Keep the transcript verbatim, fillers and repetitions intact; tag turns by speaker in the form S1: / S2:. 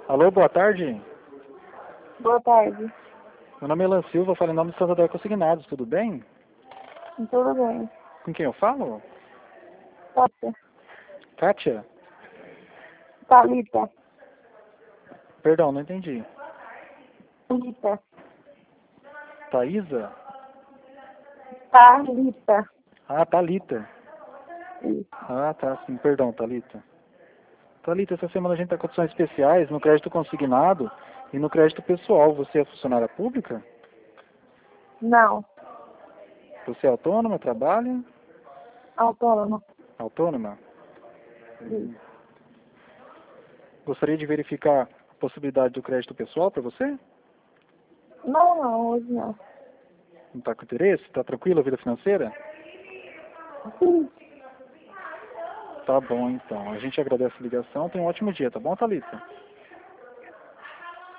S1: Alô, boa tarde.
S2: Boa tarde.
S1: Meu nome é Elan Silva, falo em nome do Santander Consignados, tudo bem?
S2: Tudo bem.
S1: Com quem eu falo?
S2: Kátia.
S1: Kátia?
S2: Thalita.
S1: Perdão, não entendi.
S2: Thalita.
S1: Thaísa?
S2: Thalita.
S1: Ah, Thalita.
S2: Isso.
S1: Ah, tá, sim, perdão, Thalita. Thalita, essa semana a gente está com condições especiais no crédito consignado e no crédito pessoal. Você é funcionária pública?
S2: Não.
S1: Você é autônoma, trabalha?
S2: Autônoma.
S1: Autônoma?
S2: Isso.
S1: Gostaria de verificar a possibilidade do crédito pessoal para você?
S2: Não, não, hoje não.
S1: Não está com interesse? Está tranquila a vida financeira?
S2: Sim.
S1: Tá bom, então. A gente agradece a ligação. Tenha um ótimo dia, tá bom, Thalita?